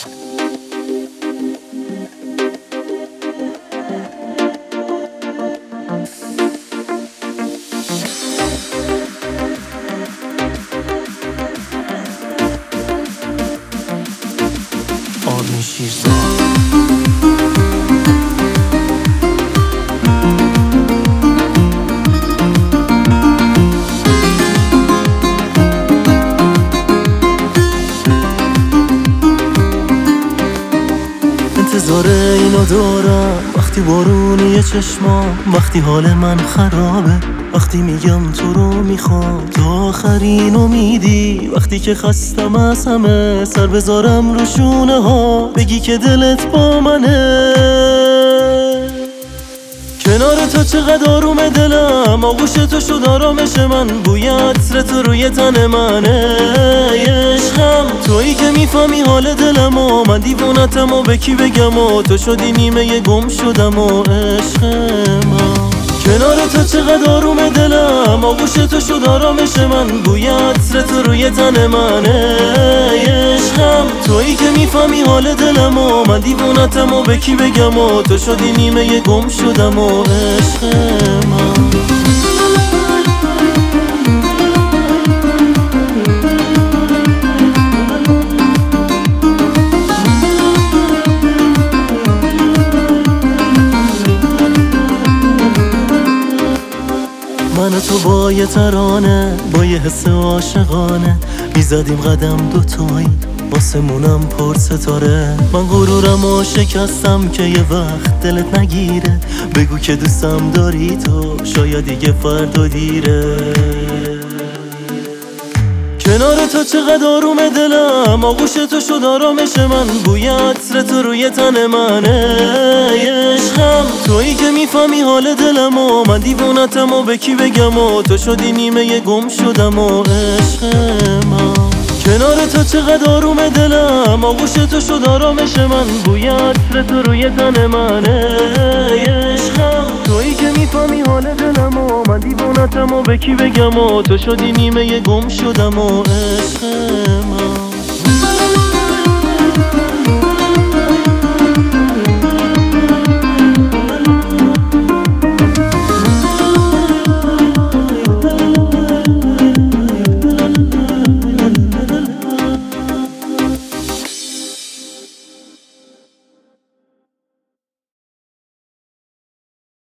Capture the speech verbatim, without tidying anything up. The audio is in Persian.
آرمین شیرزاد. انتظار اینو دارم وقتی بارونی چشمام، وقتی حال من خرابه، وقتی میگم تو رو میخوام تا آخرین امیدی، وقتی که خستم از همه سر بذارم رو شونه ها، بگی که دلت با منه. کنار تو چقدر آروم دلم، آغوش تو شد آرامش من، بوی عطر تو روی تن منه. عشقم تویی که میفهمی حال دلم و من دیوونتم و به کی بگم و تو شدی نیمه گم شدم و عشق من. کنار تو چقدر آروم دلم، آغوش تو شد آرامش من، بوی عطر تو روی تن منه. عشقم تویی که میفهمی حال دلم و من دیوونتم و به کی بگم و تو شدی نیمه گم شدم و عشق من. من و تو با یه ترانه، با یه حس عاشقانه، میزدیم قدم دوتایی، واسمونم پر ستاره. من غرورم و شکستم که یه وقت دلت نگیره، بگو که دوستم داری تو، شاید دیگه فردا دیره. کنار تو چقدر آروم دلم، آغوش تو شد آرامش من، بوی عطر تو روی تن منه. عشقم تویی که میفهمی حال دلم و من دیوونتم و به کی بگم و تو شدی نیمه گم شدم و عشق من. کنار تو چقدر آروم دلم، آغوش تو شد آرامش من، بوی عطر تو روی تن منه. عشقم تویی که میفهمی حال دلم و من دیوونتم و به کی بگم و تو شدی نیمه گم شدم و عشق